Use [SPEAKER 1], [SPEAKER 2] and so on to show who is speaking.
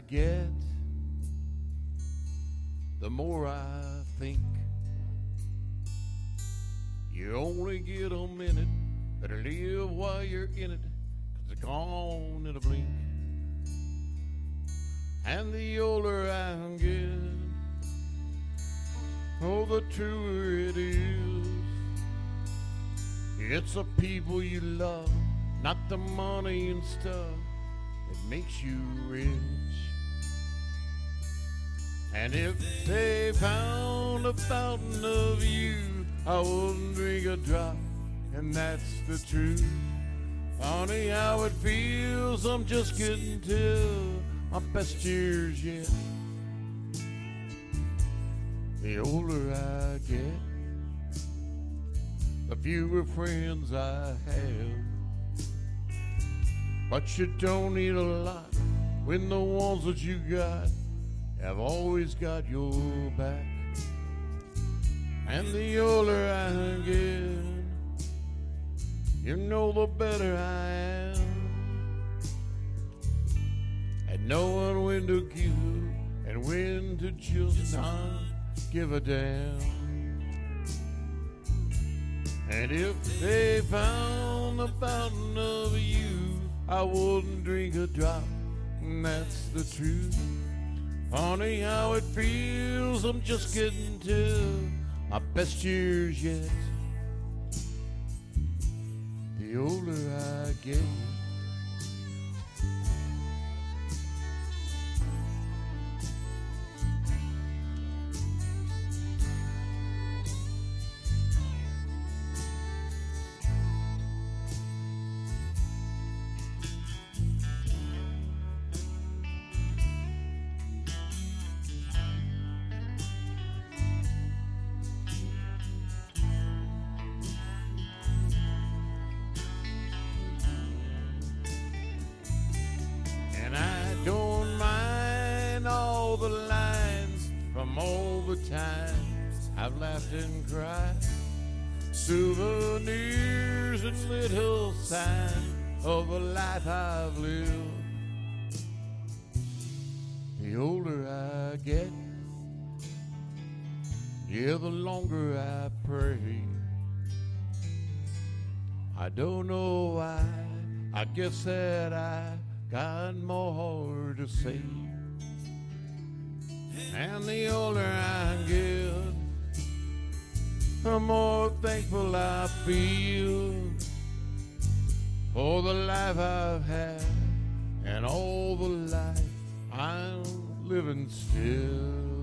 [SPEAKER 1] get, the more I think. You only get a minute, better live while you're in it, 'cause it's gone in a blink. And the older I get, oh, the truer it is. It's the people you love, not the money and stuff, that makes you rich. And if they found a fountain of youth, I wouldn't drink a drop, and that's the truth. Funny how it feels, I'm just getting to my best years yet. The older I get, the fewer friends I have. But you don't need a lot when the ones that you got have always got your back. And the older I get, you know, the better I am at knowing when to give and when to just not give a damn. And if they found the fountain of youth, I wouldn't drink a drop, and that's the truth. Funny how it feels, I'm just getting to my best years yet. The older I get, the lines from all the times I've laughed and cried, souvenirs and little signs of the life I've lived. The older I get, yeah, the longer I pray. I don't know why, I guess that I got more to say. And the older I get, the more thankful I feel for the life I've had and all the life I'm living still.